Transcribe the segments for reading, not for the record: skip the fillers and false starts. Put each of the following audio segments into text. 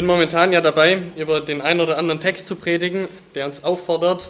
bin momentan ja dabei, über den einen oder anderen Text zu predigen, der uns auffordert,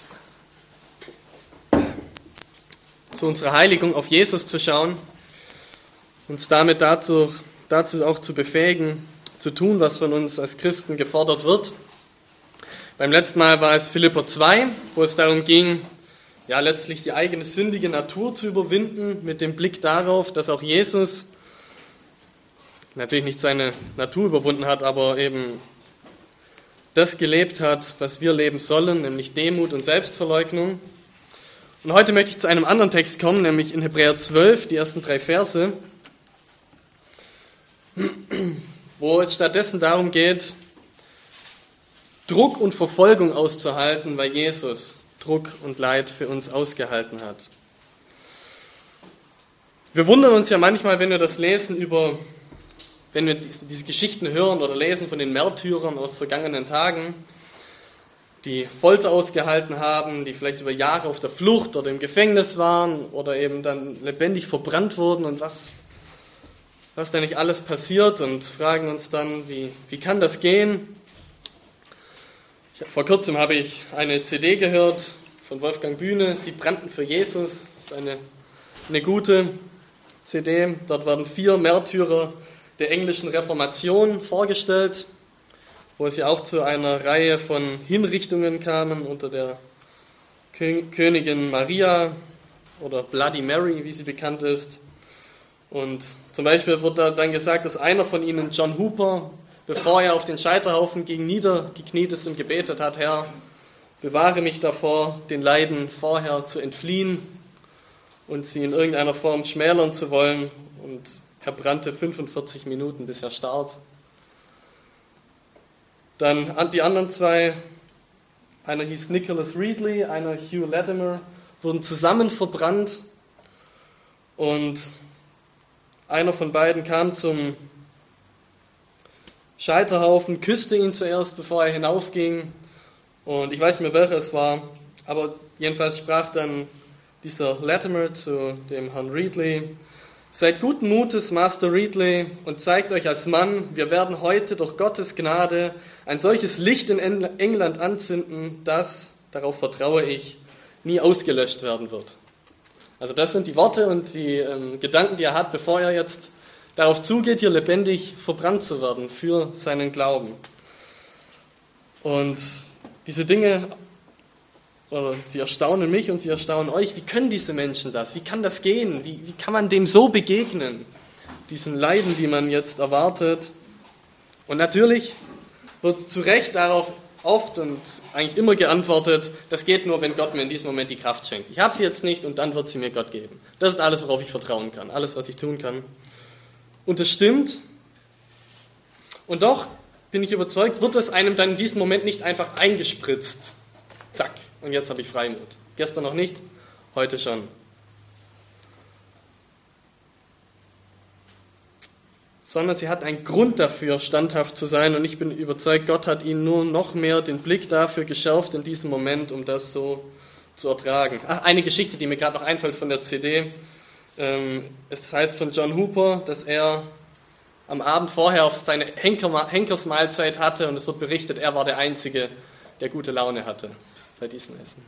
zu unserer Heiligung auf Jesus zu schauen, uns damit dazu auch zu befähigen, zu tun, was von uns als Christen gefordert wird. Beim letzten Mal war es Philipper 2, wo es darum ging, ja letztlich die eigene sündige Natur zu überwinden, mit dem Blick darauf, dass auch Jesus natürlich nicht seine Natur überwunden hat, aber eben das gelebt hat, was wir leben sollen, nämlich Demut und Selbstverleugnung. Und heute möchte ich zu einem anderen Text kommen, nämlich in Hebräer 12, die ersten 3 Verse, wo es stattdessen darum geht, Druck und Verfolgung auszuhalten, weil Jesus Druck und Leid für uns ausgehalten hat. Wir wundern uns ja manchmal, wenn wir das lesen wenn wir diese Geschichten hören oder lesen von den Märtyrern aus vergangenen Tagen, die Folter ausgehalten haben, die vielleicht über Jahre auf der Flucht oder im Gefängnis waren oder eben dann lebendig verbrannt wurden und was da nicht alles passiert, und fragen uns dann, wie kann das gehen? Vor kurzem habe ich eine CD gehört von Wolfgang Bühne, Sie brannten für Jesus. Das ist eine gute CD. Dort werden 4 Märtyrer der englischen Reformation vorgestellt, wo es ja auch zu einer Reihe von Hinrichtungen kamen unter der Königin Maria oder Bloody Mary, wie sie bekannt ist. Und zum Beispiel wird da dann gesagt, dass einer von ihnen, John Hooper, bevor er auf den Scheiterhaufen ging, niedergekniet ist und gebetet hat: Herr, bewahre mich davor, den Leiden vorher zu entfliehen und sie in irgendeiner Form schmälern zu wollen. Und er brannte 45 Minuten, bis er starb. Dann die anderen 2, einer hieß Nicholas Ridley, einer Hugh Latimer, wurden zusammen verbrannt. Und einer von beiden kam zum Scheiterhaufen, küsste ihn zuerst, bevor er hinaufging. Und ich weiß nicht mehr, welcher es war, aber jedenfalls sprach dann dieser Latimer zu dem Herrn Ridley: Seid guten Mutes, Master Ridley, und zeigt euch als Mann. Wir werden heute durch Gottes Gnade ein solches Licht in England anzünden, das, darauf vertraue ich, nie ausgelöscht werden wird. Also das sind die Worte und die Gedanken, die er hat, bevor er jetzt darauf zugeht, hier lebendig verbrannt zu werden für seinen Glauben. Und diese Dinge, sie erstaunen mich und sie erstaunen euch. Wie können diese Menschen das? Wie kann das gehen? Wie kann man dem so begegnen? Diesen Leiden, die man jetzt erwartet. Und natürlich wird zu Recht darauf oft und eigentlich immer geantwortet: Das geht nur, wenn Gott mir in diesem Moment die Kraft schenkt. Ich habe sie jetzt nicht und dann wird sie mir Gott geben. Das ist alles, worauf ich vertrauen kann. Alles, was ich tun kann. Und das stimmt. Und doch bin ich überzeugt, wird es einem dann in diesem Moment nicht einfach eingespritzt. Zack, und jetzt habe ich Freimut. Gestern noch nicht, heute schon. Sondern sie hat einen Grund dafür, standhaft zu sein. Und ich bin überzeugt, Gott hat ihnen nur noch mehr den Blick dafür geschärft in diesem Moment, um das so zu ertragen. Eine Geschichte, die mir gerade noch einfällt von der CD. Es heißt von John Hooper, dass er am Abend vorher auf seine Henkersmahlzeit hatte, und es wird berichtet, er war der Einzige, der gute Laune hatte bei diesem Essen.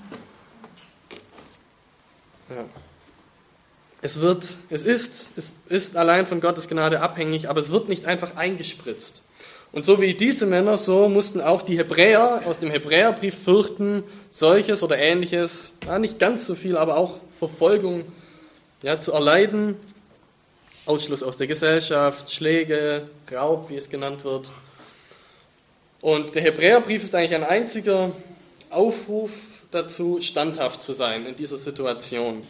Ja. Es ist allein von Gottes Gnade abhängig, aber es wird nicht einfach eingespritzt. Und so wie diese Männer, so mussten auch die Hebräer aus dem Hebräerbrief fürchten, solches oder ähnliches, nicht ganz so viel, aber auch Verfolgung zu erleiden, Ausschluss aus der Gesellschaft, Schläge, Raub, wie es genannt wird. Und der Hebräerbrief ist eigentlich ein einziger Aufruf dazu, standhaft zu sein in dieser Situation.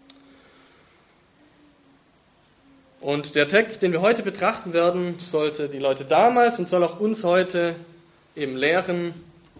Und der Text, den wir heute betrachten werden, sollte die Leute damals und soll auch uns heute eben lehren,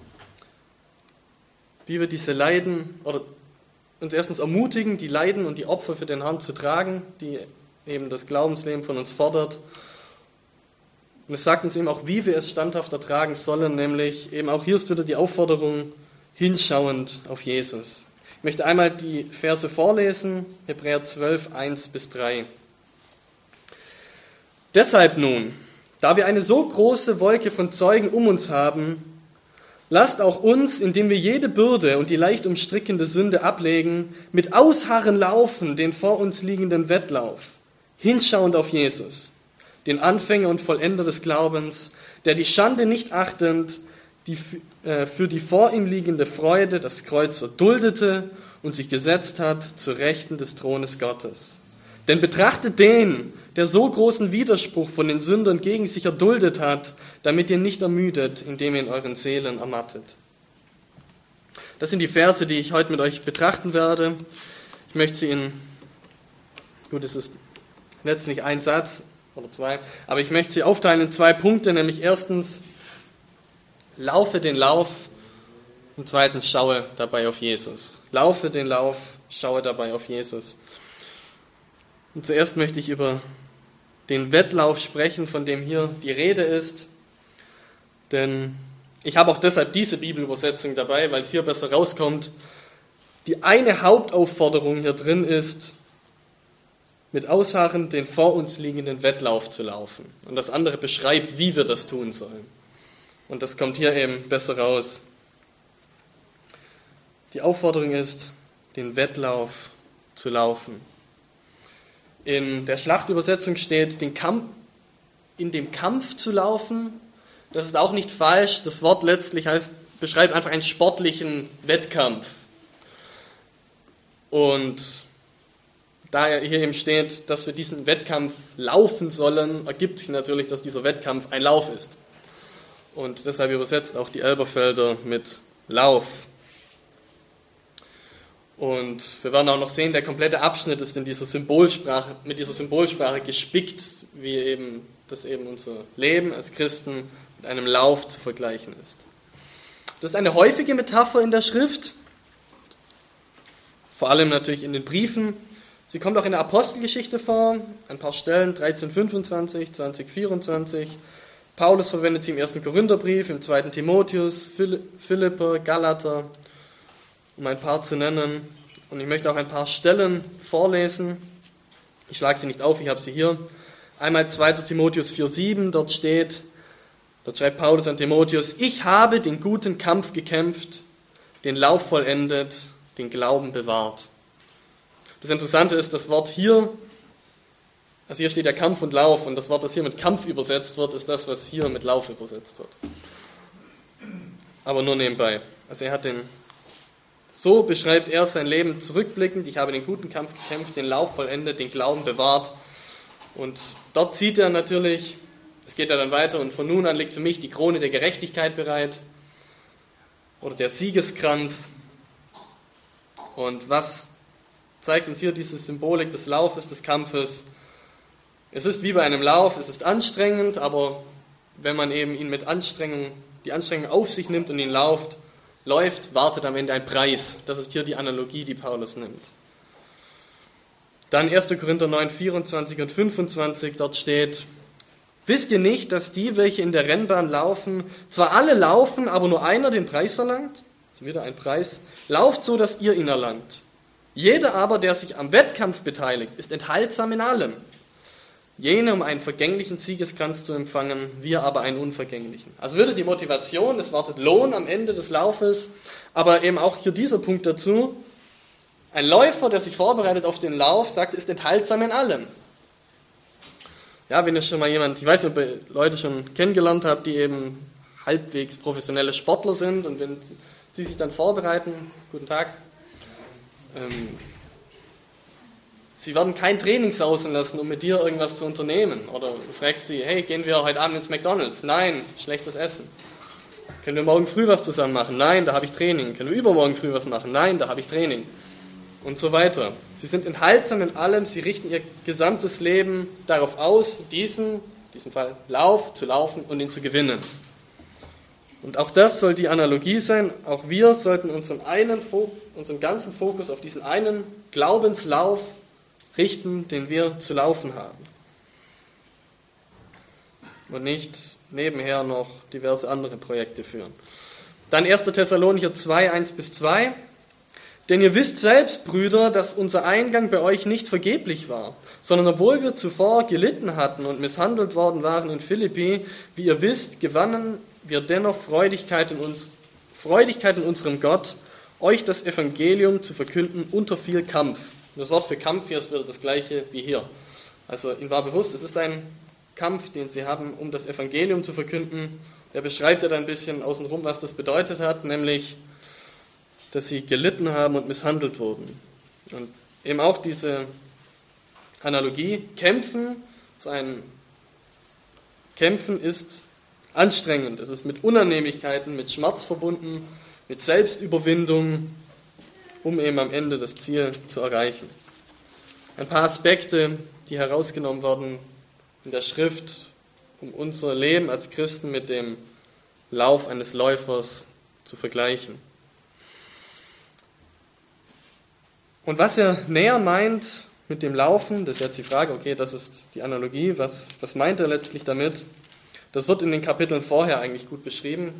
wie wir diese Leiden, oder uns erstens ermutigen, die Leiden und die Opfer für den Herrn zu tragen, die eben das Glaubensleben von uns fordert. Und es sagt uns eben auch, wie wir es standhaft ertragen sollen, nämlich eben auch hier ist wieder die Aufforderung, hinschauend auf Jesus. Ich möchte einmal die Verse vorlesen, Hebräer 12, 1-3. Deshalb nun, Da wir eine so große Wolke von Zeugen um uns haben, lasst auch uns, indem wir jede Bürde und die leicht umstrickende Sünde ablegen, mit Ausharren laufen den vor uns liegenden Wettlauf, hinschauend auf Jesus, den Anfänger und Vollender des Glaubens, der die Schande nicht achtend, für die vor ihm liegende Freude das Kreuz erduldete und sich gesetzt hat zur Rechten des Thrones Gottes. Denn betrachtet den, der so großen Widerspruch von den Sündern gegen sich erduldet hat, damit ihr nicht ermüdet, indem ihr in euren Seelen ermattet. Das sind die Verse, die ich heute mit euch betrachten werde. Ich möchte sie es ist letztlich ein Satz oder zwei, aber ich möchte sie aufteilen in 2 Punkte, nämlich erstens, laufe den Lauf und zweitens, schaue dabei auf Jesus. Laufe den Lauf, schaue dabei auf Jesus. Und zuerst möchte ich über den Wettlauf sprechen, von dem hier die Rede ist. Denn ich habe auch deshalb diese Bibelübersetzung dabei, weil es hier besser rauskommt. Die eine Hauptaufforderung hier drin ist, mit Ausharren den vor uns liegenden Wettlauf zu laufen. Und das andere beschreibt, wie wir das tun sollen. Und das kommt hier eben besser raus. Die Aufforderung ist, den Wettlauf zu laufen. In der Schlachtübersetzung steht, in dem Kampf zu laufen. Das ist auch nicht falsch. Das Wort letztlich beschreibt einfach einen sportlichen Wettkampf. Und da hier eben steht, dass wir diesen Wettkampf laufen sollen, ergibt sich natürlich, dass dieser Wettkampf ein Lauf ist. Und deshalb übersetzt auch die Elberfelder mit Lauf. Und wir werden auch noch sehen, der komplette Abschnitt ist mit dieser Symbolsprache gespickt, wie das unser Leben als Christen mit einem Lauf zu vergleichen ist. Das ist eine häufige Metapher in der Schrift, vor allem natürlich in den Briefen. Sie kommt auch in der Apostelgeschichte vor, ein paar Stellen, 13,25, 20,24. Paulus verwendet sie im 1. Korintherbrief, im 2. Timotheus, Philipper, Galater, um ein paar zu nennen. Und ich möchte auch ein paar Stellen vorlesen. Ich schlage sie nicht auf, ich habe sie hier. Einmal 2. Timotheus 4,7, dort schreibt Paulus an Timotheus, ich habe den guten Kampf gekämpft, den Lauf vollendet, den Glauben bewahrt. Das Interessante ist, das Wort hier, also hier steht ja Kampf und Lauf, und das Wort, das hier mit Kampf übersetzt wird, ist das, was hier mit Lauf übersetzt wird. Aber nur nebenbei. Also so beschreibt er sein Leben zurückblickend, ich habe den guten Kampf gekämpft, den Lauf vollendet, den Glauben bewahrt. Und dort sieht er natürlich, es geht ja dann weiter, und von nun an liegt für mich die Krone der Gerechtigkeit bereit, oder der Siegeskranz. Und was zeigt uns hier diese Symbolik des Laufes, des Kampfes? Es ist wie bei einem Lauf, es ist anstrengend, aber wenn man eben ihn die Anstrengung auf sich nimmt und ihn läuft, wartet am Ende ein Preis. Das ist hier die Analogie, die Paulus nimmt. Dann 1. Korinther 9, 24 und 25, dort steht, wisst ihr nicht, dass die, welche in der Rennbahn laufen, zwar alle laufen, aber nur einer den Preis erlangt? Das ist wieder ein Preis. Lauft so, dass ihr ihn erlangt. Jeder aber, der sich am Wettkampf beteiligt, ist enthaltsam in allem. Jene, um einen vergänglichen Siegeskranz zu empfangen, wir aber einen unvergänglichen. Also würde die Motivation, es wartet Lohn am Ende des Laufes, aber eben auch hier dieser Punkt dazu, ein Läufer, der sich vorbereitet auf den Lauf, sagt, ist enthaltsam in allem. Ja, wenn ihr schon mal ich weiß nicht, ob ihr Leute schon kennengelernt habt, die eben halbwegs professionelle Sportler sind, und wenn sie sich dann vorbereiten, guten Tag, sie werden kein Training sausen lassen, um mit dir irgendwas zu unternehmen. Oder du fragst sie, hey, gehen wir heute Abend ins McDonald's? Nein, schlechtes Essen. Können wir morgen früh was zusammen machen? Nein, da habe ich Training. Können wir übermorgen früh was machen? Nein, da habe ich Training. Und so weiter. Sie sind enthaltsam in allem, sie richten ihr gesamtes Leben darauf aus, in diesem Fall Lauf zu laufen und ihn zu gewinnen. Und auch das soll die Analogie sein. Auch wir sollten unseren ganzen Fokus auf diesen einen Glaubenslauf richten, den wir zu laufen haben. Und nicht nebenher noch diverse andere Projekte führen. Dann 1. Thessalonicher 2, 1-2. Denn ihr wisst selbst, Brüder, dass unser Eingang bei euch nicht vergeblich war, sondern obwohl wir zuvor gelitten hatten und misshandelt worden waren in Philippi, wie ihr wisst, gewannen wir dennoch Freudigkeit in unserem Gott, euch das Evangelium zu verkünden unter viel Kampf. Das Wort für Kampf hier ist wieder das gleiche wie hier. Also ihnen war bewusst, es ist ein Kampf, den sie haben, um das Evangelium zu verkünden. Er beschreibt ja dann ein bisschen außenrum, was das bedeutet hat, nämlich, dass sie gelitten haben und misshandelt wurden. Und eben auch diese Analogie, Kämpfen ist anstrengend, es ist mit Unannehmlichkeiten, mit Schmerz verbunden, mit Selbstüberwindung, um eben am Ende das Ziel zu erreichen. Ein paar Aspekte, die herausgenommen werden in der Schrift, um unser Leben als Christen mit dem Lauf eines Läufers zu vergleichen. Und was er näher meint mit dem Laufen, das ist jetzt die Frage, okay, das ist die Analogie, was meint er letztlich damit? Das wird in den Kapiteln vorher eigentlich gut beschrieben.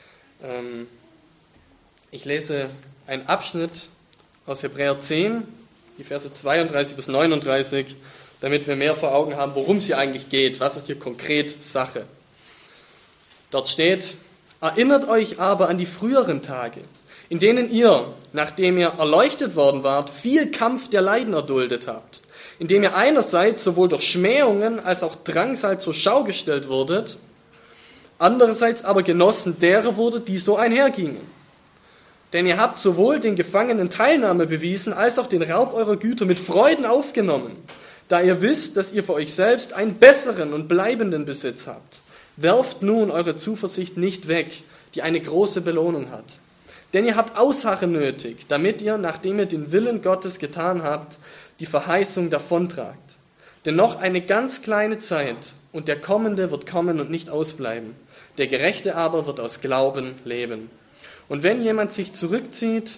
Ich lese einen Abschnitt aus Hebräer 10, die Verse 32 bis 39, damit wir mehr vor Augen haben, worum es hier eigentlich geht. Was ist hier konkret Sache? Dort steht: Erinnert euch aber an die früheren Tage, in denen ihr, nachdem ihr erleuchtet worden wart, viel Kampf der Leiden erduldet habt, indem ihr einerseits sowohl durch Schmähungen als auch Drangsal zur Schau gestellt wurdet, andererseits aber Genossen derer wurdet, die so einhergingen. Denn ihr habt sowohl den Gefangenen Teilnahme bewiesen, als auch den Raub eurer Güter mit Freuden aufgenommen, da ihr wisst, dass ihr für euch selbst einen besseren und bleibenden Besitz habt. Werft nun eure Zuversicht nicht weg, die eine große Belohnung hat. Denn ihr habt Ausharren nötig, damit ihr, nachdem ihr den Willen Gottes getan habt, die Verheißung davontragt. Denn noch eine ganz kleine Zeit, und der Kommende wird kommen und nicht ausbleiben. Der Gerechte aber wird aus Glauben leben. Und wenn jemand sich zurückzieht,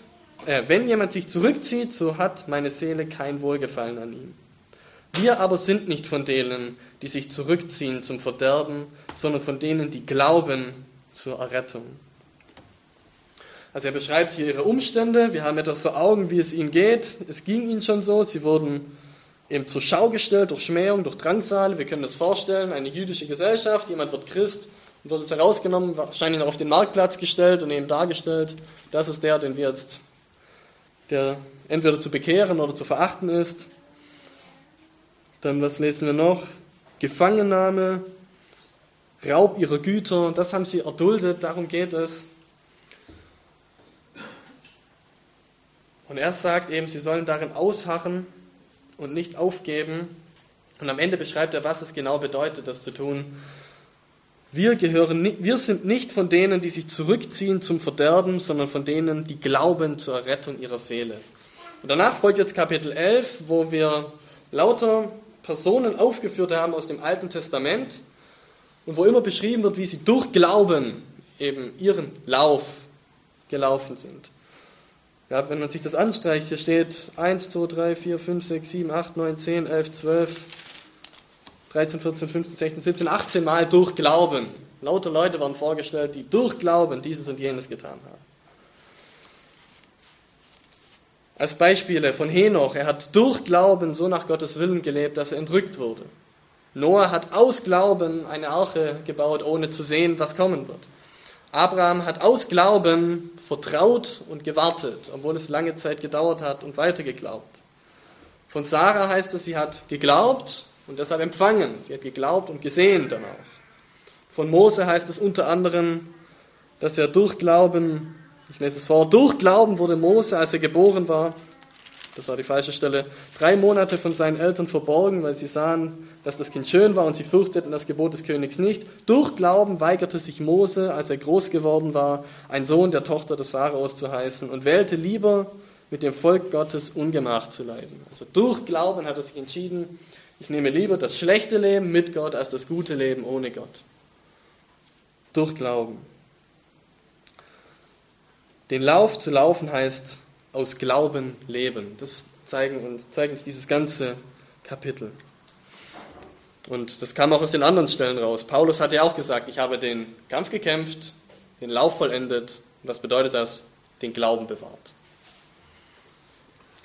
so hat meine Seele kein Wohlgefallen an ihm. Wir aber sind nicht von denen, die sich zurückziehen zum Verderben, sondern von denen, die glauben zur Errettung. Also er beschreibt hier ihre Umstände, wir haben etwas vor Augen, wie es ihnen geht. Es ging ihnen schon so, sie wurden eben zur Schau gestellt durch Schmähung, durch Drangsal. Wir können das vorstellen, eine jüdische Gesellschaft, jemand wird Christ und wird jetzt herausgenommen, wahrscheinlich noch auf den Marktplatz gestellt und eben dargestellt, das ist der entweder zu bekehren oder zu verachten ist. Dann, was lesen wir noch? Gefangennahme, Raub ihrer Güter, das haben sie erduldet, darum geht es. Und er sagt eben, sie sollen darin ausharren und nicht aufgeben. Und am Ende beschreibt er, was es genau bedeutet, das zu tun. Wir sind nicht von denen, die sich zurückziehen zum Verderben, sondern von denen, die glauben zur Errettung ihrer Seele. Und danach folgt jetzt Kapitel 11, wo wir lauter Personen aufgeführt haben aus dem Alten Testament und wo immer beschrieben wird, wie sie durch Glauben eben ihren Lauf gelaufen sind. Ja, wenn man sich das anstreicht, hier steht 1, 2, 3, 4, 5, 6, 7, 8, 9, 10, 11, 12, 13, 14, 15, 16, 17, 18 Mal durch Glauben. Lauter Leute waren vorgestellt, die durch Glauben dieses und jenes getan haben. Als Beispiele von Henoch, er hat durch Glauben so nach Gottes Willen gelebt, dass er entrückt wurde. Noah hat aus Glauben eine Arche gebaut, ohne zu sehen, was kommen wird. Abraham hat aus Glauben vertraut und gewartet, obwohl es lange Zeit gedauert hat und weiter geglaubt. Von Sarah heißt es, sie hat geglaubt und deshalb empfangen. Sie hat geglaubt und gesehen danach. Von Mose heißt es unter anderem, dass er durch Glauben, ich lese es vor, durch Glauben wurde Mose, als er geboren war, das war die falsche Stelle, 3 Monate von seinen Eltern verborgen, weil sie sahen, dass das Kind schön war und sie fürchteten das Gebot des Königs nicht. Durch Glauben weigerte sich Mose, als er groß geworden war, ein Sohn der Tochter des Pharaos zu heißen und wählte lieber, mit dem Volk Gottes Ungemach zu leiden. Also durch Glauben hat er sich entschieden, ich nehme lieber das schlechte Leben mit Gott als das gute Leben ohne Gott. Durch Glauben. Den Lauf zu laufen heißt aus Glauben leben. Das zeigt uns dieses ganze Kapitel. Und das kam auch aus den anderen Stellen raus. Paulus hat ja auch gesagt, ich habe den Kampf gekämpft, den Lauf vollendet. Und was bedeutet das? Den Glauben bewahrt.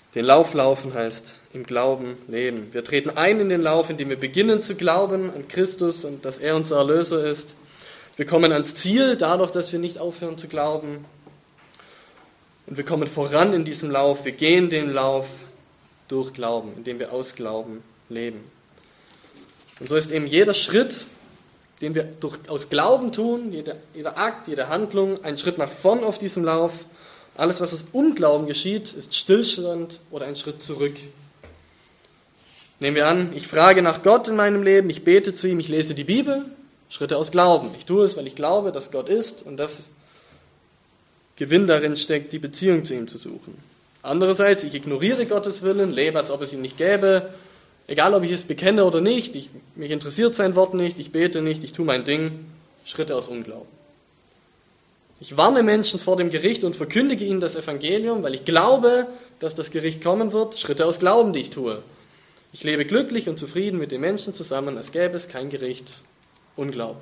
Den Lauf laufen heißt im Glauben leben. Wir treten ein in den Lauf, indem wir beginnen zu glauben an Christus und dass er unser Erlöser ist. Wir kommen ans Ziel dadurch, dass wir nicht aufhören zu glauben. Und wir kommen voran in diesem Lauf. Wir gehen den Lauf durch Glauben, indem wir aus Glauben leben. Und so ist eben jeder Schritt, den wir aus Glauben tun, jeder Akt, jede Handlung, ein Schritt nach vorn auf diesem Lauf. Alles, was aus Unglauben geschieht, ist Stillstand oder ein Schritt zurück. Nehmen wir an, ich frage nach Gott in meinem Leben, ich bete zu ihm, ich lese die Bibel, Schritte aus Glauben. Ich tue es, weil ich glaube, dass Gott ist und dass Gewinn darin steckt, die Beziehung zu ihm zu suchen. Andererseits, ich ignoriere Gottes Willen, lebe, als ob es ihn nicht gäbe, egal ob ich es bekenne oder nicht, mich interessiert sein Wort nicht, ich bete nicht, ich tue mein Ding, Schritte aus Unglauben. Ich warne Menschen vor dem Gericht und verkündige ihnen das Evangelium, weil ich glaube, dass das Gericht kommen wird, Schritte aus Glauben, die ich tue. Ich lebe glücklich und zufrieden mit den Menschen zusammen, als gäbe es kein Gericht, Unglaube.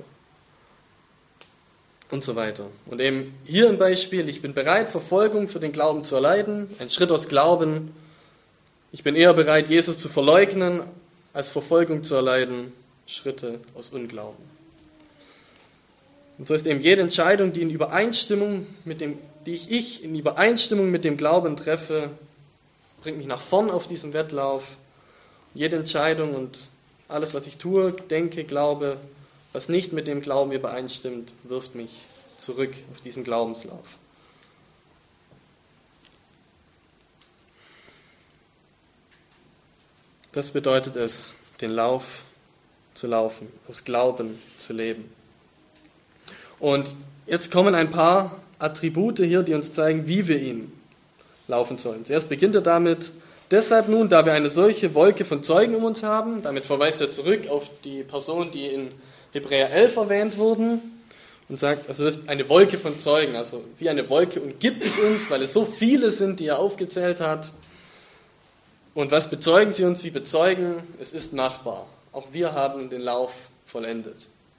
Und so weiter. Und eben hier ein Beispiel, ich bin bereit, Verfolgung für den Glauben zu erleiden, ein Schritt aus Glauben. Ich bin eher bereit, Jesus zu verleugnen, als Verfolgung zu erleiden, Schritte aus Unglauben. Und so ist eben jede Entscheidung, die ich in Übereinstimmung mit dem Glauben treffe, bringt mich nach vorn auf diesem Wettlauf. Jede Entscheidung und alles, was ich tue, denke, glaube, was nicht mit dem Glauben übereinstimmt, wirft mich zurück auf diesen Glaubenslauf. Das bedeutet es, den Lauf zu laufen, aus Glauben zu leben. Und jetzt kommen ein paar Attribute hier, die uns zeigen, wie wir ihn laufen sollen. Zuerst beginnt er damit, deshalb nun, da wir eine solche Wolke von Zeugen um uns haben, damit verweist er zurück auf die Personen, die in Hebräer 11 erwähnt wurden und sagt, also das ist eine Wolke von Zeugen, also wie eine Wolke umgibt es uns, weil es so viele sind, die er aufgezählt hat. Und was bezeugen sie uns? Sie bezeugen, es ist machbar. Auch wir haben den Lauf vollendet.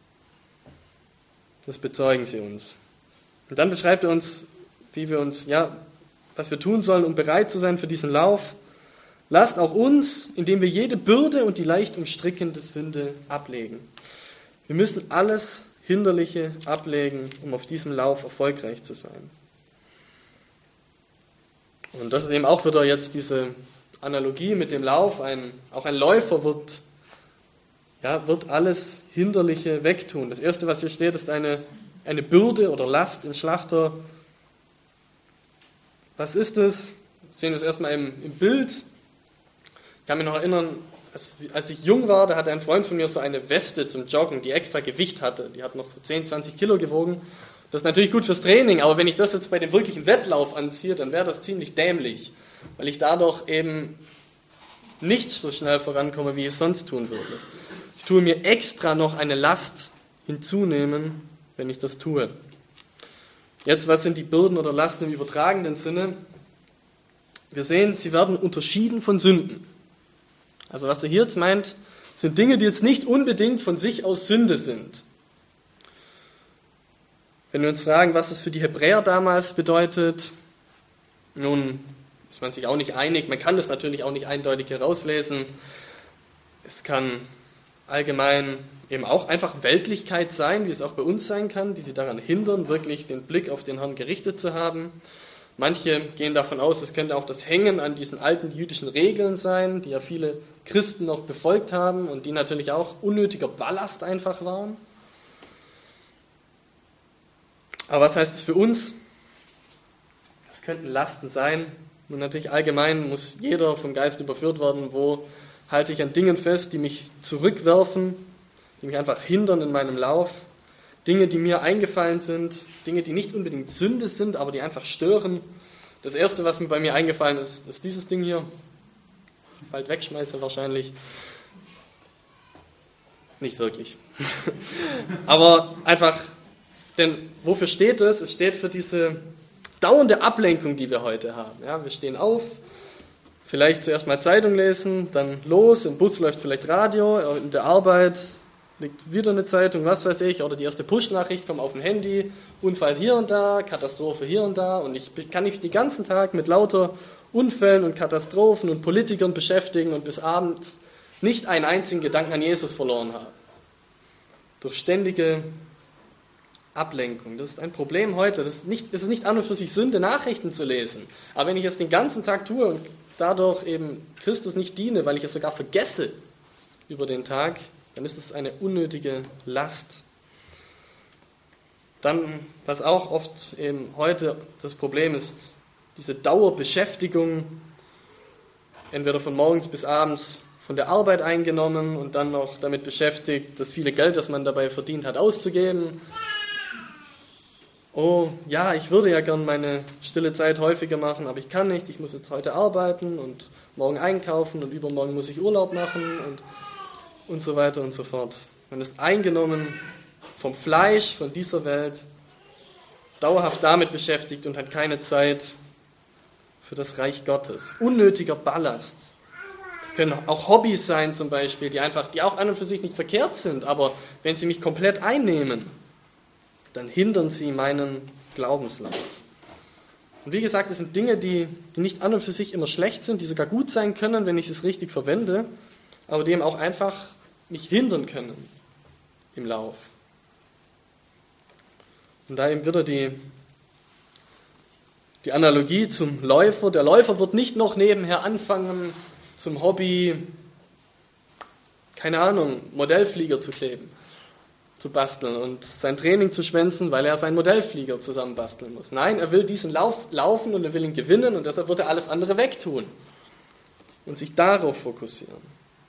Das bezeugen sie uns. Und dann beschreibt er uns, was wir tun sollen, um bereit zu sein für diesen Lauf. Lasst auch uns, indem wir jede Bürde und die leicht umstrickende Sünde ablegen. Wir müssen alles Hinderliche ablegen, um auf diesem Lauf erfolgreich zu sein. Und das ist eben auch wieder jetzt diese Analogie mit dem Lauf. Auch ein Läufer wird alles Hinderliche wegtun. Das Erste, was hier steht, ist eine Bürde oder Last in Schlachter. Was ist es? Wir sehen das erstmal im Bild. Ich kann mich noch erinnern, als ich jung war, da hatte ein Freund von mir so eine Weste zum Joggen, die extra Gewicht hatte. Die hat noch so 10, 20 Kilo gewogen. Das ist natürlich gut fürs Training, aber wenn ich das jetzt bei dem wirklichen Wettlauf anziehe, dann wäre das ziemlich dämlich, weil ich dadurch eben nicht so schnell vorankomme, wie ich es sonst tun würde. Ich tue mir extra noch eine Last hinzunehmen, wenn ich das tue. Jetzt, was sind die Bürden oder Lasten im übertragenen Sinne? Wir sehen, sie werden unterschieden von Sünden. Also was er hier jetzt meint, sind Dinge, die jetzt nicht unbedingt von sich aus Sünde sind. Wenn wir uns fragen, was es für die Hebräer damals bedeutet, nun ist man sich auch nicht einig, man kann das natürlich auch nicht eindeutig herauslesen. Es kann allgemein eben auch einfach Weltlichkeit sein, wie es auch bei uns sein kann, die sie daran hindern, wirklich den Blick auf den Herrn gerichtet zu haben. Manche gehen davon aus, es könnte auch das Hängen an diesen alten jüdischen Regeln sein, die ja viele Christen noch befolgt haben und die natürlich auch unnötiger Ballast einfach waren. Aber was heißt es für uns? Das könnten Lasten sein. Und natürlich allgemein muss jeder vom Geist überführt werden, wo halte ich an Dingen fest, die mich zurückwerfen, die mich einfach hindern in meinem Lauf. Dinge, die mir eingefallen sind, Dinge, die nicht unbedingt Sünde sind, aber die einfach stören. Das erste, was mir bei mir eingefallen ist, ist dieses Ding hier. Das ich bald wegschmeiße wahrscheinlich. Nicht wirklich. Aber einfach, denn wofür steht es? Es steht für diese dauernde Ablenkung, die wir heute haben. Ja, wir stehen auf, vielleicht zuerst mal Zeitung lesen, dann los, im Bus läuft vielleicht Radio, in der Arbeit liegt wieder eine Zeitung, was weiß ich, oder die erste Push-Nachricht kommt auf dem Handy, Unfall hier und da, Katastrophe hier und da, und ich kann mich den ganzen Tag mit lauter Unfällen und Katastrophen und Politikern beschäftigen und bis abends nicht einen einzigen Gedanken an Jesus verloren haben. Durch ständige Ablenkung. Das ist ein Problem heute. Es ist nicht an und für sich Sünde, Nachrichten zu lesen. Aber wenn ich es den ganzen Tag tue und dadurch eben Christus nicht diene, weil ich es sogar vergesse über den Tag, dann ist es eine unnötige Last. Dann, was auch oft eben heute das Problem ist, diese Dauerbeschäftigung, entweder von morgens bis abends von der Arbeit eingenommen und dann noch damit beschäftigt, das viele Geld, das man dabei verdient hat, auszugeben. Oh, ja, ich würde ja gern meine stille Zeit häufiger machen, aber ich kann nicht. Ich muss jetzt heute arbeiten und morgen einkaufen und übermorgen muss ich Urlaub machen und so weiter und so fort. Man ist eingenommen vom Fleisch, von dieser Welt, dauerhaft damit beschäftigt und hat keine Zeit für das Reich Gottes. Unnötiger Ballast. Es können auch Hobbys sein zum Beispiel, die auch an und für sich nicht verkehrt sind, aber wenn sie mich komplett einnehmen, dann hindern sie meinen Glaubenslauf. Und wie gesagt, das sind Dinge, die nicht an und für sich immer schlecht sind, die sogar gut sein können, wenn ich es richtig verwende, aber die eben auch einfach mich hindern können im Lauf. Und da eben wieder die Analogie zum Läufer. Der Läufer wird nicht noch nebenher anfangen, zum Hobby, keine Ahnung, Modellflieger zu kleben, zu basteln und sein Training zu schwänzen, weil er seinen Modellflieger zusammenbasteln muss. Nein, er will diesen Lauf laufen und er will ihn gewinnen und deshalb wird er alles andere wegtun und sich darauf fokussieren.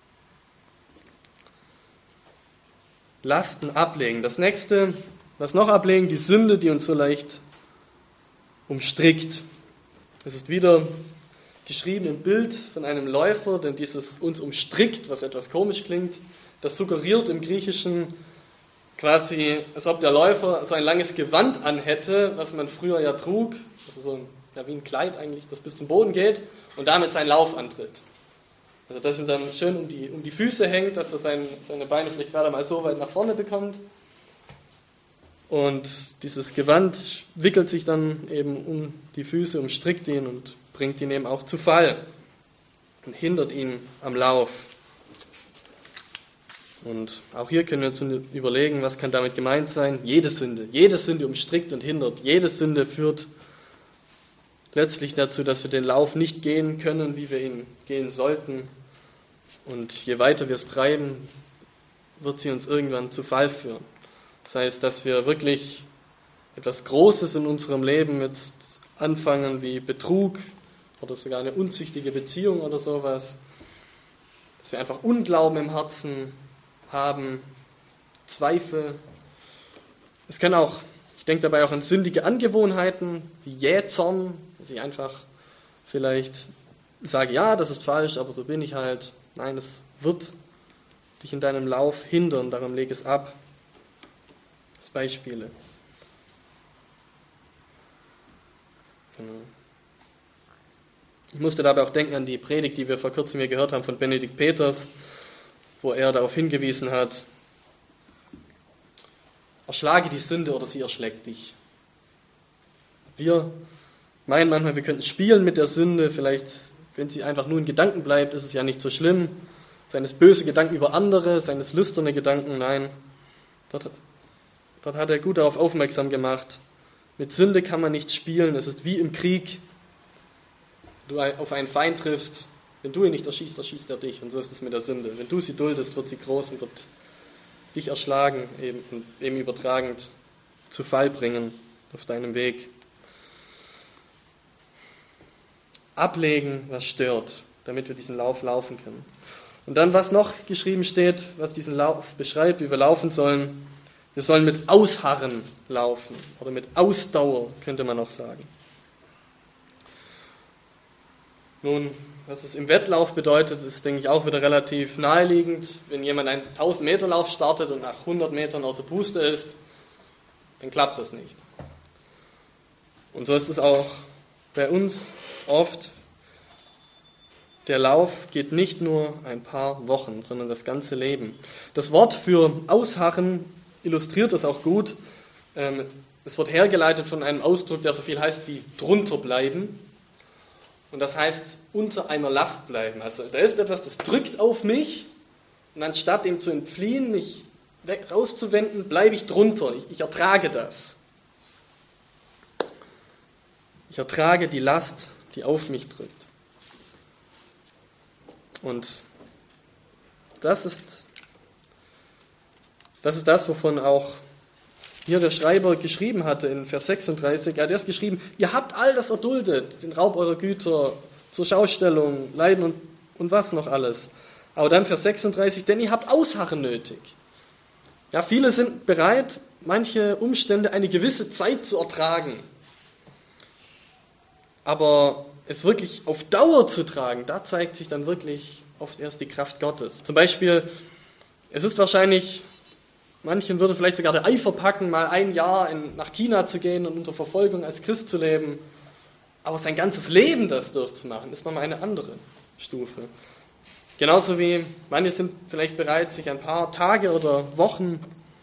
Lasten ablegen. Das nächste, was noch ablegen, die Sünde, die uns so leicht umstrickt. Es ist wieder geschrieben im Bild von einem Läufer, denn dieses uns umstrickt, was etwas komisch klingt, das suggeriert im Griechischen quasi, als ob der Läufer so ein langes Gewand anhätte, was man früher ja trug, also so wie ein Kleid eigentlich, das bis zum Boden geht und damit seinen Lauf antritt. Also dass ihm dann schön um die Füße hängt, dass er seine Beine vielleicht gerade mal so weit nach vorne bekommt. Und dieses Gewand wickelt sich dann eben um die Füße, umstrickt ihn und bringt ihn eben auch zu Fall und hindert ihn am Lauf. Und auch hier können wir uns überlegen, was kann damit gemeint sein? Jede Sünde umstrickt und hindert. Jede Sünde führt letztlich dazu, dass wir den Lauf nicht gehen können, wie wir ihn gehen sollten. Und je weiter wir es treiben, wird sie uns irgendwann zu Fall führen. Das heißt, dass wir wirklich etwas Großes in unserem Leben jetzt anfangen, wie Betrug oder sogar eine unzüchtige Beziehung oder sowas. Dass wir einfach Unglauben im Herzen haben, Zweifel. Es kann auch, ich denke dabei auch an sündige Angewohnheiten, wie Jähzorn, dass ich einfach vielleicht sage, ja, das ist falsch, aber so bin ich halt. Nein, es wird dich in deinem Lauf hindern, darum leg es ab. Das Beispiele. Genau. Ich musste dabei auch denken an die Predigt, die wir vor kurzem hier gehört haben von Benedikt Peters, wo er darauf hingewiesen hat, erschlage die Sünde oder sie erschlägt dich. Wir meinen manchmal, wir könnten spielen mit der Sünde, vielleicht, wenn sie einfach nur in Gedanken bleibt, ist es ja nicht so schlimm. Seien es böse Gedanken über andere, seien es lüsterne Gedanken, nein. Dort hat er gut darauf aufmerksam gemacht. Mit Sünde kann man nicht spielen, es ist wie im Krieg. Du auf einen Feind triffst, wenn du ihn nicht erschießt, erschießt er dich. Und so ist es mit der Sünde. Wenn du sie duldest, wird sie groß und wird dich erschlagen, eben übertragend zu Fall bringen auf deinem Weg. Ablegen, was stört, damit wir diesen Lauf laufen können. Und dann, was noch geschrieben steht, was diesen Lauf beschreibt, wie wir laufen sollen. Wir sollen mit Ausharren laufen oder mit Ausdauer, könnte man auch sagen. Nun, was es im Wettlauf bedeutet, ist, denke ich, auch wieder relativ naheliegend. Wenn jemand einen 1000-Meter-Lauf startet und nach 100 Metern außer Puste ist, dann klappt das nicht. Und so ist es auch bei uns oft. Der Lauf geht nicht nur ein paar Wochen, sondern das ganze Leben. Das Wort für Ausharren illustriert das auch gut. Es wird hergeleitet von einem Ausdruck, der so viel heißt wie drunter bleiben. Und das heißt, unter einer Last bleiben. Also da ist etwas, das drückt auf mich und anstatt dem zu entfliehen, mich rauszuwenden, bleibe ich drunter. Ich ertrage das. Ich ertrage die Last, die auf mich drückt. Und das ist das, wovon auch hier der Schreiber geschrieben hatte in Vers 36. Er hat erst geschrieben, ihr habt all das erduldet, den Raub eurer Güter, zur Schaustellung, Leiden und was noch alles. Aber dann Vers 36, denn ihr habt Ausharren nötig. Ja, viele sind bereit, manche Umstände eine gewisse Zeit zu ertragen. Aber es wirklich auf Dauer zu tragen, da zeigt sich dann wirklich oft erst die Kraft Gottes. Zum Beispiel, es ist wahrscheinlich, manchen würde vielleicht sogar der Eifer packen, mal ein Jahr nach China zu gehen und unter Verfolgung als Christ zu leben. Aber sein ganzes Leben das durchzumachen, ist nochmal eine andere Stufe. Genauso wie manche sind vielleicht bereit, sich ein paar Tage oder Wochen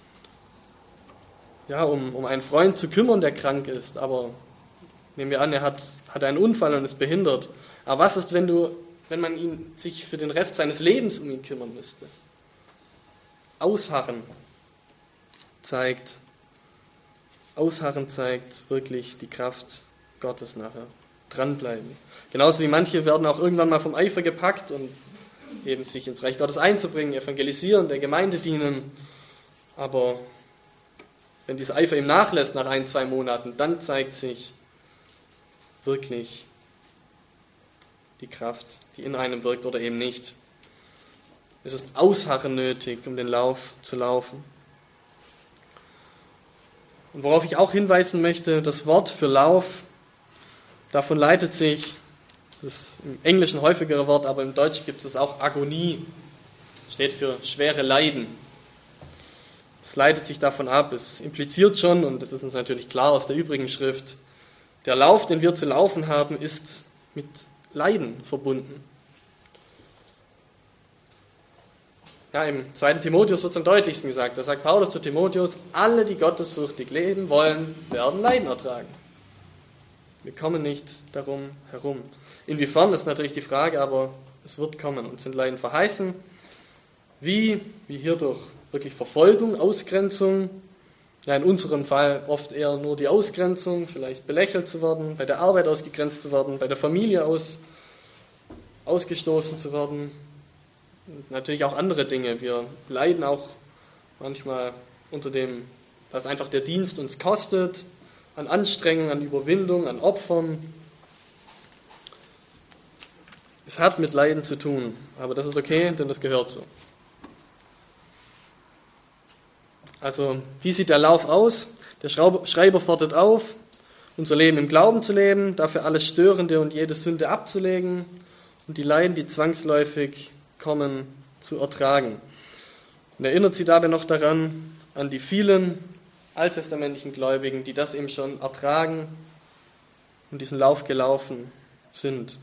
um einen Freund zu kümmern, der krank ist. Aber nehmen wir an, er hat einen Unfall und ist behindert. Aber was ist, wenn man ihn sich für den Rest seines Lebens um ihn kümmern müsste? Ausharren zeigt wirklich die Kraft Gottes nachher. Dranbleiben. Genauso wie manche werden auch irgendwann mal vom Eifer gepackt und eben sich ins Reich Gottes einzubringen, evangelisieren, der Gemeinde dienen. Aber wenn dieser Eifer ihm nachlässt nach 1-2 Monaten, dann zeigt sich wirklich die Kraft, die in einem wirkt oder eben nicht. Es ist Ausharren nötig, um den Lauf zu laufen. Und worauf ich auch hinweisen möchte, das Wort für Lauf, davon leitet sich, das ist im Englischen häufigere Wort, aber im Deutschen gibt es auch Agonie, steht für schwere Leiden. Es leitet sich davon ab, es impliziert schon, und das ist uns natürlich klar aus der übrigen Schrift, der Lauf, den wir zu laufen haben, ist mit Leiden verbunden. Ja, im 2. Timotheus wird es am deutlichsten gesagt. Da sagt Paulus zu Timotheus, alle, die gottesfürchtig leben wollen, werden Leiden ertragen. Wir kommen nicht darum herum. Inwiefern ist natürlich die Frage, aber es wird kommen und sind Leiden verheißen. Wie hier durch wirklich Verfolgung, Ausgrenzung, ja in unserem Fall oft eher nur die Ausgrenzung, vielleicht belächelt zu werden, bei der Arbeit ausgegrenzt zu werden, bei der Familie ausgestoßen zu werden. Und natürlich auch andere Dinge. Wir leiden auch manchmal unter dem, was einfach der Dienst uns kostet, an Anstrengung, an Überwindung, an Opfern. Es hat mit Leiden zu tun, aber das ist okay, denn das gehört so. Also, wie sieht der Lauf aus? Der Schreiber fordert auf, unser Leben im Glauben zu leben, dafür alles Störende und jede Sünde abzulegen und die Leiden, die zwangsläufig kommen, zu ertragen. Und erinnert sie dabei noch daran, an die vielen alttestamentlichen Gläubigen, die das eben schon ertragen und diesen Lauf gelaufen sind.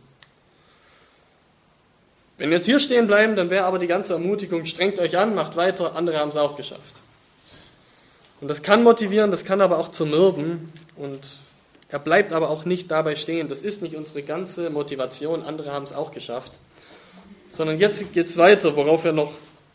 Wenn wir jetzt hier stehen bleiben, dann wäre aber die ganze Ermutigung, strengt euch an, macht weiter, andere haben es auch geschafft. Und das kann motivieren, das kann aber auch zermürben und er bleibt aber auch nicht dabei stehen. Das ist nicht unsere ganze Motivation, andere haben es auch geschafft. Sondern jetzt geht es weiter, worauf er noch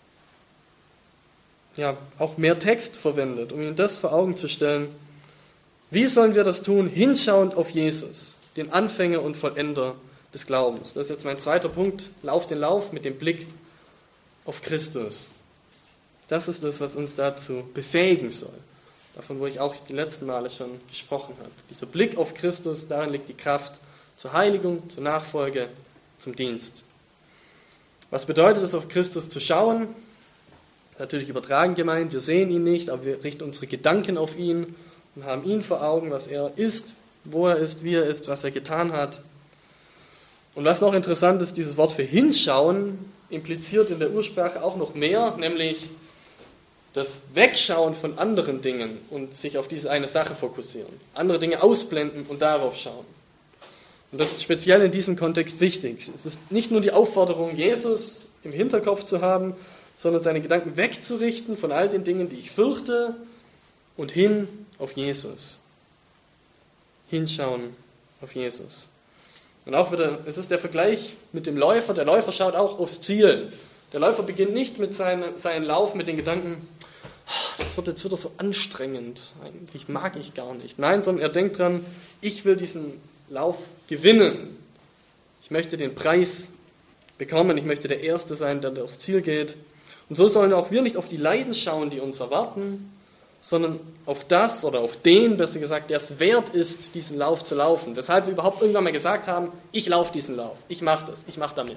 auch mehr Text verwendet, um Ihnen das vor Augen zu stellen. Wie sollen wir das tun? Hinschauend auf Jesus, den Anfänger und Vollender des Glaubens. Das ist jetzt mein zweiter Punkt. Lauf den Lauf mit dem Blick auf Christus. Das ist das, was uns dazu befähigen soll. Davon, wo ich auch die letzten Male schon gesprochen habe. Dieser Blick auf Christus, darin liegt die Kraft zur Heiligung, zur Nachfolge, zum Dienst. Was bedeutet es, auf Christus zu schauen? Natürlich übertragen gemeint, wir sehen ihn nicht, aber wir richten unsere Gedanken auf ihn und haben ihn vor Augen, was er ist, wo er ist, wie er ist, was er getan hat. Und was noch interessant ist, dieses Wort für hinschauen impliziert in der Ursprache auch noch mehr, nämlich das Wegschauen von anderen Dingen und sich auf diese eine Sache fokussieren. Andere Dinge ausblenden und darauf schauen. Und das ist speziell in diesem Kontext wichtig. Es ist nicht nur die Aufforderung, Jesus im Hinterkopf zu haben, sondern seine Gedanken wegzurichten von all den Dingen, die ich fürchte, und hin auf Jesus. Hinschauen auf Jesus. Und auch wieder, es ist der Vergleich mit dem Läufer. Der Läufer schaut auch aufs Ziel. Der Läufer beginnt nicht mit seinem Lauf mit den Gedanken, das wird jetzt wieder so anstrengend, eigentlich mag ich gar nicht. Nein, sondern er denkt dran, ich will diesen Lauf gewinnen. Ich möchte den Preis bekommen, ich möchte der Erste sein, der aufs Ziel geht. Und so sollen auch wir nicht auf die Leiden schauen, die uns erwarten, sondern auf das oder auf den, besser gesagt, der es wert ist, diesen Lauf zu laufen. Weshalb wir überhaupt irgendwann mal gesagt haben, ich laufe diesen Lauf, ich mache das, ich mache damit.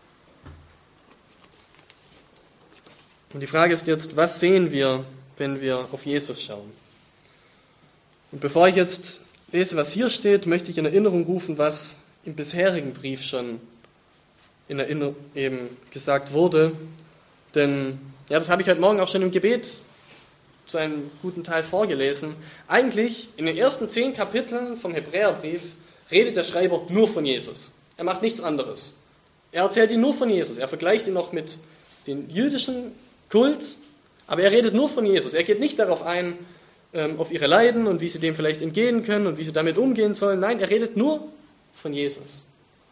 Und die Frage ist jetzt, was sehen wir, wenn wir auf Jesus schauen? Und bevor ich jetzt lese, was hier steht, möchte ich in Erinnerung rufen, was im bisherigen Brief schon eben gesagt wurde. Denn, ja, das habe ich heute Morgen auch schon im Gebet zu einem guten Teil vorgelesen. Eigentlich, in den ersten 10 Kapiteln vom Hebräerbrief, redet der Schreiber nur von Jesus. Er macht nichts anderes. Er erzählt ihn nur von Jesus. Er vergleicht ihn noch mit dem jüdischen Kult, aber er redet nur von Jesus. Er geht nicht darauf ein, auf ihre Leiden und wie sie dem vielleicht entgehen können und wie sie damit umgehen sollen. Nein, er redet nur von Jesus.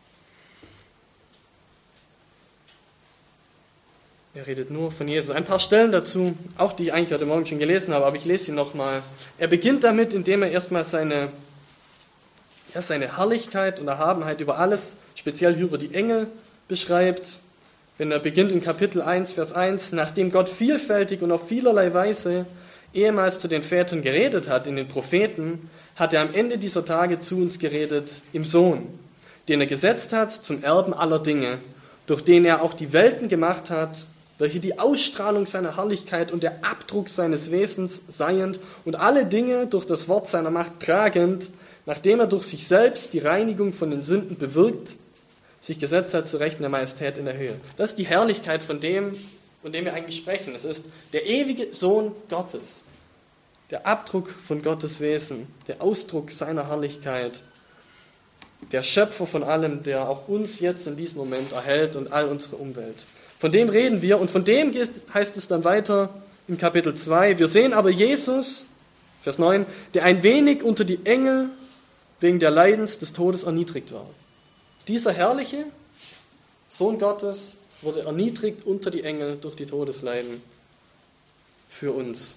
Er redet nur von Jesus. Ein paar Stellen dazu, auch die ich eigentlich heute Morgen schon gelesen habe, aber ich lese sie nochmal. Er beginnt damit, indem er erstmal seine Herrlichkeit und Erhabenheit über alles, speziell über die Engel, beschreibt. Wenn er beginnt in Kapitel 1, Vers 1, nachdem Gott vielfältig und auf vielerlei Weise ehemals zu den Vätern geredet hat, in den Propheten, hat er am Ende dieser Tage zu uns geredet im Sohn, den er gesetzt hat zum Erben aller Dinge, durch den er auch die Welten gemacht hat, welche die Ausstrahlung seiner Herrlichkeit und der Abdruck seines Wesens seiend und alle Dinge durch das Wort seiner Macht tragend, nachdem er durch sich selbst die Reinigung von den Sünden bewirkt, sich gesetzt hat zu Rechten der Majestät in der Höhe. Das ist die Herrlichkeit von dem wir eigentlich sprechen. Es ist der ewige Sohn Gottes, der Abdruck von Gottes Wesen, der Ausdruck seiner Herrlichkeit, der Schöpfer von allem, der auch uns jetzt in diesem Moment erhält und all unsere Umwelt. Von dem reden wir und von dem heißt es dann weiter im Kapitel 2. Wir sehen aber Jesus, Vers 9, der ein wenig unter die Engel wegen der Leidens des Todes erniedrigt war. Dieser herrliche Sohn Gottes wurde erniedrigt unter die Engel durch die Todesleiden für uns.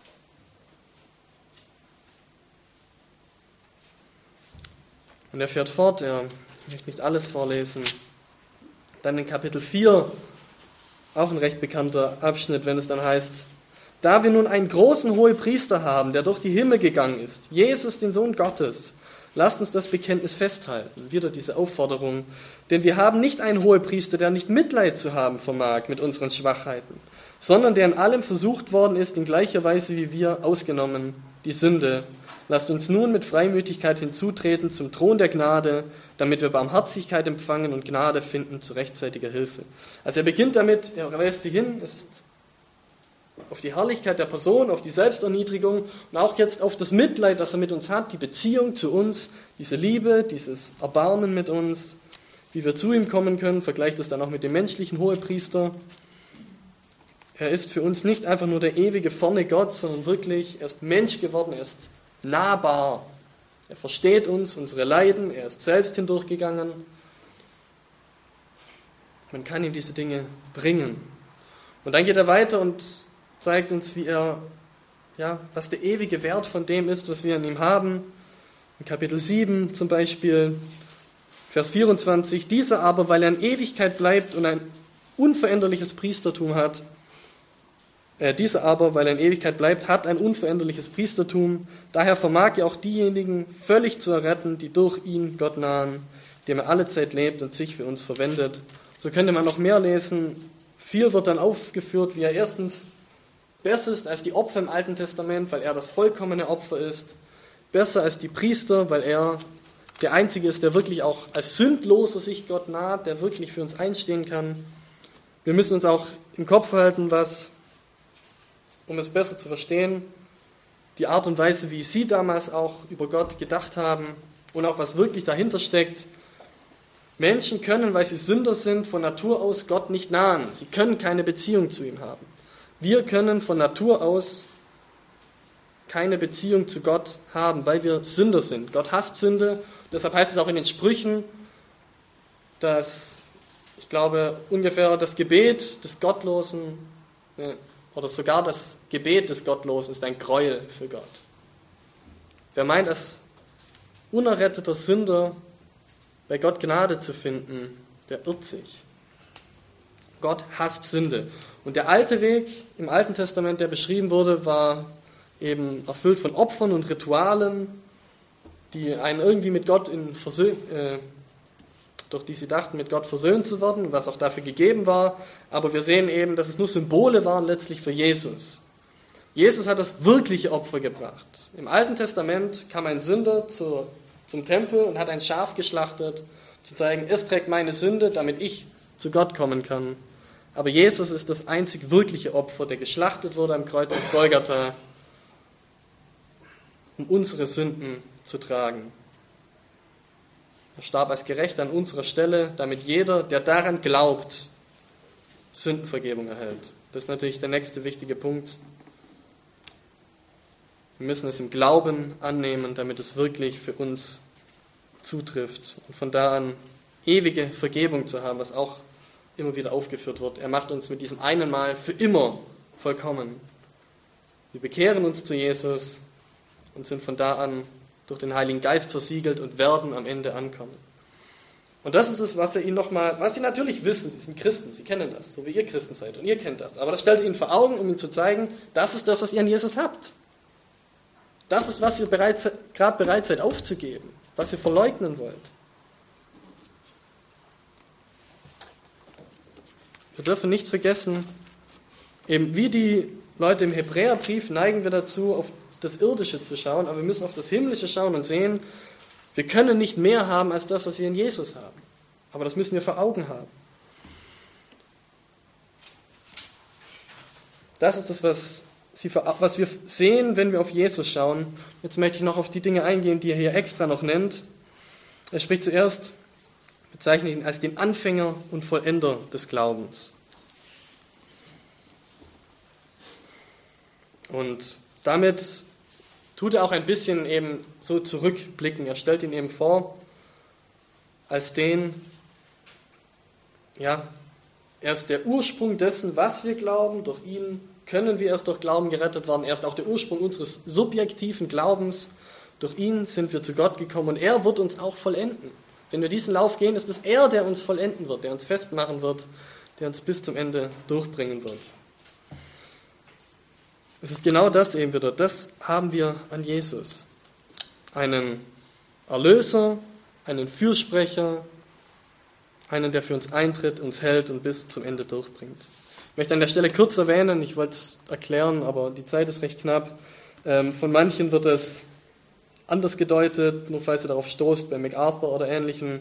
Und er fährt fort, ich möchte nicht alles vorlesen. Dann in Kapitel 4, auch ein recht bekannter Abschnitt, wenn es dann heißt, da wir nun einen großen Hohepriester haben, der durch die Himmel gegangen ist, Jesus, den Sohn Gottes, lasst uns das Bekenntnis festhalten. Wieder diese Aufforderung. Denn wir haben nicht einen Hohepriester, der nicht Mitleid zu haben vermag mit unseren Schwachheiten, sondern der in allem versucht worden ist, in gleicher Weise wie wir, ausgenommen die Sünde. Lasst uns nun mit Freimütigkeit hinzutreten zum Thron der Gnade, damit wir Barmherzigkeit empfangen und Gnade finden zu rechtzeitiger Hilfe. Also er beginnt damit, er weist sie hin, es ist auf die Herrlichkeit der Person, auf die Selbsterniedrigung und auch jetzt auf das Mitleid, das er mit uns hat, die Beziehung zu uns, diese Liebe, dieses Erbarmen mit uns, wie wir zu ihm kommen können, vergleicht es dann auch mit dem menschlichen Hohepriester. Er ist für uns nicht einfach nur der ewige vorne Gott, sondern wirklich, er ist Mensch geworden, er ist nahbar. Er versteht uns, unsere Leiden, er ist selbst hindurchgegangen. Man kann ihm diese Dinge bringen. Und dann geht er weiter und zeigt uns, was der ewige Wert von dem ist, was wir in ihm haben. In Kapitel 7 zum Beispiel, Vers 24, dieser aber, weil er in Ewigkeit bleibt und ein unveränderliches Priestertum hat, hat ein unveränderliches Priestertum, daher vermag er auch diejenigen völlig zu erretten, die durch ihn Gott nahen, dem er alle Zeit lebt und sich für uns verwendet. So könnte man noch mehr lesen. Viel wird dann aufgeführt, wie er erstens besser ist als die Opfer im Alten Testament, weil er das vollkommene Opfer ist. Besser als die Priester, weil er der Einzige ist, der wirklich auch als Sündloser sich Gott naht, der wirklich für uns einstehen kann. Wir müssen uns auch im Kopf halten, um es besser zu verstehen, die Art und Weise, wie sie damals auch über Gott gedacht haben und auch was wirklich dahinter steckt. Menschen können, weil sie Sünder sind, von Natur aus Gott nicht nahen. Sie können keine Beziehung zu ihm haben. Wir können von Natur aus keine Beziehung zu Gott haben, weil wir Sünder sind. Gott hasst Sünde. Deshalb heißt es auch in den Sprüchen, dass, ich glaube, ungefähr das Gebet des Gottlosen oder sogar das Gebet des Gottlosen ist ein Gräuel für Gott. Wer meint, als unerretteter Sünder bei Gott Gnade zu finden, der irrt sich. Gott hasst Sünde. Und der alte Weg im Alten Testament, der beschrieben wurde, war eben erfüllt von Opfern und Ritualen, die einen irgendwie mit Gott durch die sie dachten, mit Gott versöhnt zu werden, was auch dafür gegeben war. Aber wir sehen eben, dass es nur Symbole waren letztlich für Jesus. Jesus hat das wirkliche Opfer gebracht. Im Alten Testament kam ein Sünder zum Tempel und hat ein Schaf geschlachtet, zu zeigen, es trägt meine Sünde, damit ich zu Gott kommen kann. Aber Jesus ist das einzig wirkliche Opfer, der geschlachtet wurde am Kreuz auf Golgatha, um unsere Sünden zu tragen. Er starb als Gerechter an unserer Stelle, damit jeder, der daran glaubt, Sündenvergebung erhält. Das ist natürlich der nächste wichtige Punkt. Wir müssen es im Glauben annehmen, damit es wirklich für uns zutrifft. Und von da an ewige Vergebung zu haben, was auch immer wieder aufgeführt wird. Er macht uns mit diesem einen Mal für immer vollkommen. Wir bekehren uns zu Jesus und sind von da an durch den Heiligen Geist versiegelt und werden am Ende ankommen. Und das ist es, was Sie natürlich wissen. Sie sind Christen, Sie kennen das, so wie ihr Christen seid und ihr kennt das. Aber das stellt Ihnen vor Augen, um Ihnen zu zeigen, das ist das, was ihr an Jesus habt. Das ist, was ihr gerade bereit seid aufzugeben, was ihr verleugnen wollt. Wir dürfen nicht vergessen, eben wie die Leute im Hebräerbrief neigen wir dazu, auf das Irdische zu schauen, aber wir müssen auf das Himmlische schauen und sehen, wir können nicht mehr haben als das, was wir in Jesus haben. Aber das müssen wir vor Augen haben. Das ist das, was wir sehen, wenn wir auf Jesus schauen. Jetzt möchte ich noch auf die Dinge eingehen, die er hier extra noch nennt. Er spricht zuerst, bezeichnet ihn als den Anfänger und Vollender des Glaubens. Und damit tut er auch ein bisschen eben so zurückblicken. Er stellt ihn eben vor als er ist der Ursprung dessen, was wir glauben. Durch ihn können wir erst durch Glauben gerettet werden. Er ist auch der Ursprung unseres subjektiven Glaubens. Durch ihn sind wir zu Gott gekommen und er wird uns auch vollenden. Wenn wir diesen Lauf gehen, ist es er, der uns vollenden wird, der uns festmachen wird, der uns bis zum Ende durchbringen wird. Es ist genau das eben wieder. Das haben wir an Jesus. Einen Erlöser, einen Fürsprecher, einen, der für uns eintritt, uns hält und bis zum Ende durchbringt. Ich möchte an der Stelle kurz erwähnen, ich wollte es erklären, aber die Zeit ist recht knapp. Von manchen wird es anders gedeutet, nur falls ihr darauf stoßt, bei MacArthur oder Ähnlichem,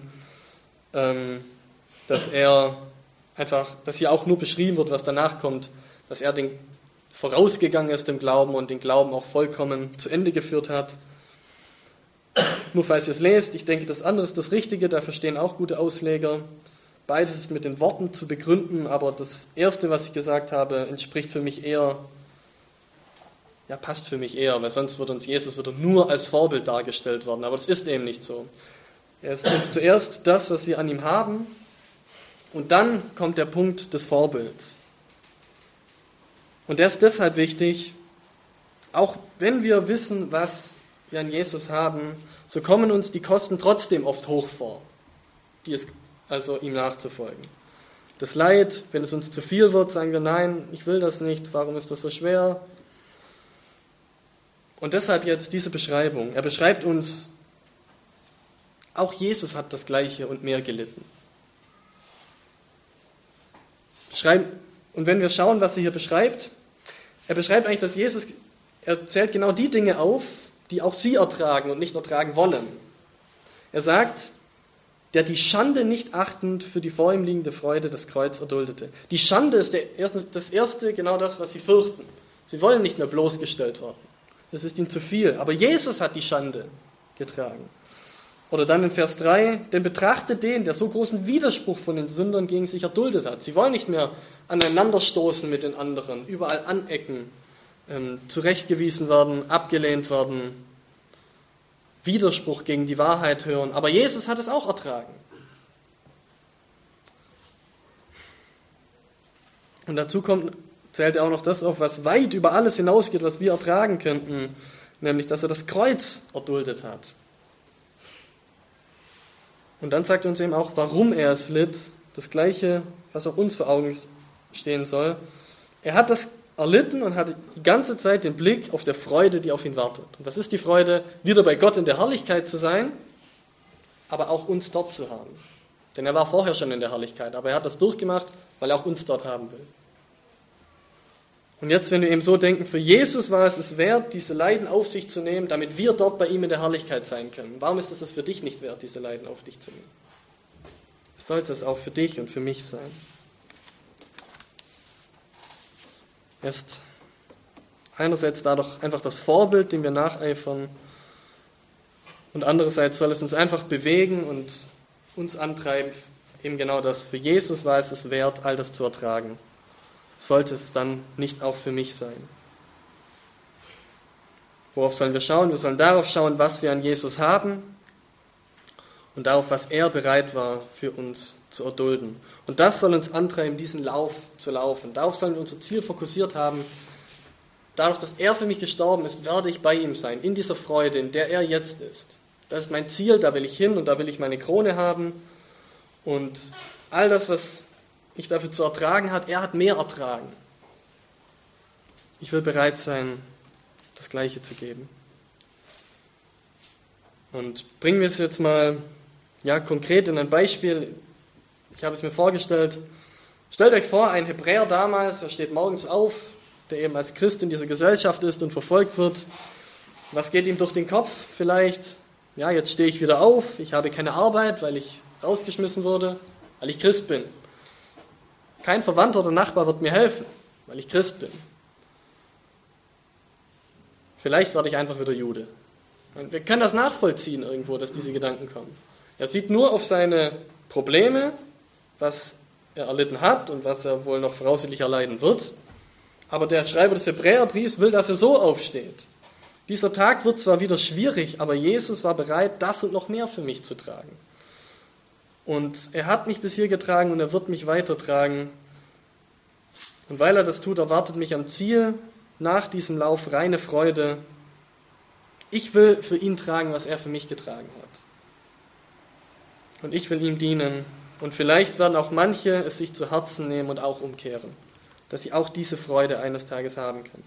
dass hier auch nur beschrieben wird, was danach kommt, dass er vorausgegangen ist im Glauben und den Glauben auch vollkommen zu Ende geführt hat. Nur falls ihr es lest, ich denke, das andere ist das Richtige, da verstehen auch gute Ausleger. Beides ist mit den Worten zu begründen, aber das Erste, was ich gesagt habe, entspricht für mich eher, passt für mich eher, weil sonst wird uns Jesus wieder nur als Vorbild dargestellt werden, aber das ist eben nicht so. Er ist uns zuerst das, was wir an ihm haben, und dann kommt der Punkt des Vorbilds. Und der ist deshalb wichtig, auch wenn wir wissen, was wir an Jesus haben, so kommen uns die Kosten trotzdem oft hoch vor, ihm nachzufolgen. Das Leid, wenn es uns zu viel wird, sagen wir, nein, ich will das nicht, warum ist das so schwer? Und deshalb jetzt diese Beschreibung. Er beschreibt uns, auch Jesus hat das Gleiche und mehr gelitten. Und wenn wir schauen, was er hier beschreibt, er beschreibt eigentlich, dass Jesus, er zählt genau die Dinge auf, die auch sie ertragen und nicht ertragen wollen. Er sagt, der die Schande nicht achtend für die vor ihm liegende Freude das Kreuz erduldete. Die Schande ist das Erste, genau das, was sie fürchten. Sie wollen nicht mehr bloßgestellt werden. Das ist ihnen zu viel. Aber Jesus hat die Schande getragen. Oder dann in Vers 3, denn betrachtet den, der so großen Widerspruch von den Sündern gegen sich erduldet hat. Sie wollen nicht mehr aneinanderstoßen mit den anderen, überall anecken, zurechtgewiesen werden, abgelehnt werden, Widerspruch gegen die Wahrheit hören. Aber Jesus hat es auch ertragen. Und dazu zählt er auch noch das auf, was weit über alles hinausgeht, was wir ertragen könnten, nämlich, dass er das Kreuz erduldet hat. Und dann sagt er uns eben auch, warum er es litt, das Gleiche, was auch uns vor Augen stehen soll. Er hat das erlitten und hat die ganze Zeit den Blick auf der Freude, die auf ihn wartet. Und was ist die Freude? Wieder bei Gott in der Herrlichkeit zu sein, aber auch uns dort zu haben. Denn er war vorher schon in der Herrlichkeit, aber er hat das durchgemacht, weil er auch uns dort haben will. Und jetzt, wenn wir eben so denken, für Jesus war es wert, diese Leiden auf sich zu nehmen, damit wir dort bei ihm in der Herrlichkeit sein können. Warum ist es für dich nicht wert, diese Leiden auf dich zu nehmen? Es sollte es auch für dich und für mich sein. Er ist einerseits dadurch einfach das Vorbild, dem wir nacheifern, und andererseits soll es uns einfach bewegen und uns antreiben, eben genau das. Für Jesus war es wert, all das zu ertragen. Sollte es dann nicht auch für mich sein? Worauf sollen wir schauen? Wir sollen darauf schauen, was wir an Jesus haben und darauf, was er bereit war, für uns zu erdulden. Und das soll uns antreiben, diesen Lauf zu laufen. Darauf sollen wir unser Ziel fokussiert haben. Dadurch, dass er für mich gestorben ist, werde ich bei ihm sein, in dieser Freude, in der er jetzt ist. Das ist mein Ziel, da will ich hin und da will ich meine Krone haben. Und all das, was ich dafür zu ertragen hat, er hat mehr ertragen. Ich will bereit sein, das Gleiche zu geben. Und bringen wir es jetzt mal konkret in ein Beispiel. Ich habe es mir vorgestellt. Stellt euch vor, ein Hebräer damals, er steht morgens auf, der eben als Christ in dieser Gesellschaft ist und verfolgt wird. Was geht ihm durch den Kopf? Vielleicht, jetzt stehe ich wieder auf, ich habe keine Arbeit, weil ich rausgeschmissen wurde, weil ich Christ bin. Kein Verwandter oder Nachbar wird mir helfen, weil ich Christ bin. Vielleicht werde ich einfach wieder Jude. Und wir können das nachvollziehen irgendwo, dass diese Gedanken kommen. Er sieht nur auf seine Probleme, was er erlitten hat und was er wohl noch voraussichtlich erleiden wird. Aber der Schreiber des Hebräerbriefs will, dass er so aufsteht. Dieser Tag wird zwar wieder schwierig, aber Jesus war bereit, das und noch mehr für mich zu tragen. Und er hat mich bis hier getragen und er wird mich weitertragen. Und weil er das tut, erwartet mich am Ziel nach diesem Lauf reine Freude. Ich will für ihn tragen, was er für mich getragen hat. Und ich will ihm dienen. Und vielleicht werden auch manche es sich zu Herzen nehmen und auch umkehren, dass sie auch diese Freude eines Tages haben können.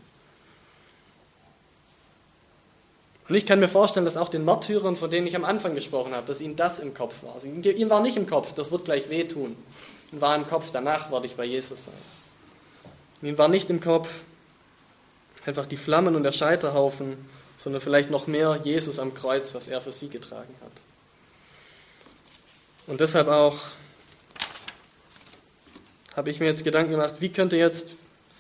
Und ich kann mir vorstellen, dass auch den Märtyrern, von denen ich am Anfang gesprochen habe, dass ihnen das im Kopf war. Also ihm war nicht im Kopf, das wird gleich wehtun. Ihm war im Kopf, danach werde ich bei Jesus sein. Und ihm war nicht im Kopf einfach die Flammen und der Scheiterhaufen, sondern vielleicht noch mehr Jesus am Kreuz, was er für sie getragen hat. Und deshalb auch habe ich mir jetzt Gedanken gemacht, wie könnte jetzt,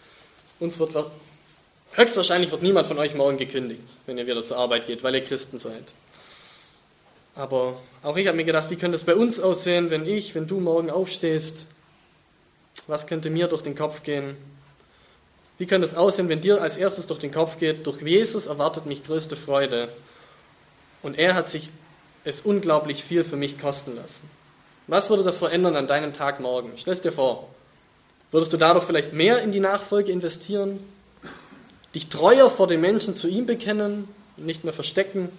höchstwahrscheinlich wird niemand von euch morgen gekündigt, wenn ihr wieder zur Arbeit geht, weil ihr Christen seid. Aber auch ich habe mir gedacht, wie könnte es bei uns aussehen, wenn du morgen aufstehst? Was könnte mir durch den Kopf gehen? Wie könnte es aussehen, wenn dir als erstes durch den Kopf geht, durch Jesus erwartet mich größte Freude und er hat sich es unglaublich viel für mich kosten lassen? Was würde das verändern an deinem Tag morgen? Stell es dir vor. Würdest du dadurch vielleicht mehr in die Nachfolge investieren? Dich treuer vor den Menschen zu ihm bekennen und nicht mehr verstecken?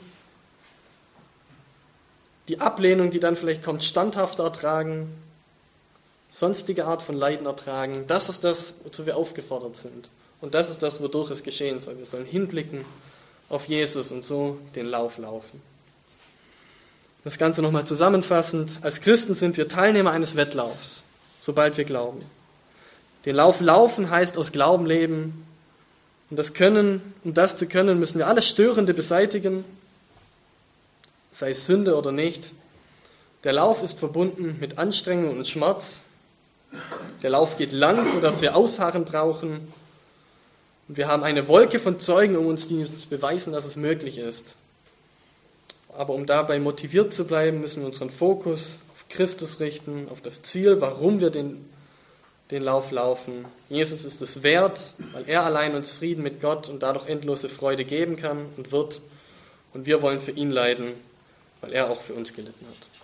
Die Ablehnung, die dann vielleicht kommt, standhafter ertragen? Sonstige Art von Leiden ertragen? Das ist das, wozu wir aufgefordert sind. Und das ist das, wodurch es geschehen soll. Wir sollen hinblicken auf Jesus und so den Lauf laufen. Das Ganze nochmal zusammenfassend. Als Christen sind wir Teilnehmer eines Wettlaufs, sobald wir glauben. Den Lauf laufen heißt aus Glauben leben. Um das zu können, müssen wir alles Störende beseitigen, sei es Sünde oder nicht. Der Lauf ist verbunden mit Anstrengung und Schmerz. Der Lauf geht lang, sodass wir Ausharren brauchen. Und wir haben eine Wolke von Zeugen um uns, die uns beweisen, dass es möglich ist. Aber um dabei motiviert zu bleiben, müssen wir unseren Fokus auf Christus richten, auf das Ziel, warum wir den Lauf laufen. Jesus ist es wert, weil er allein uns Frieden mit Gott und dadurch endlose Freude geben kann und wird. Und wir wollen für ihn leiden, weil er auch für uns gelitten hat.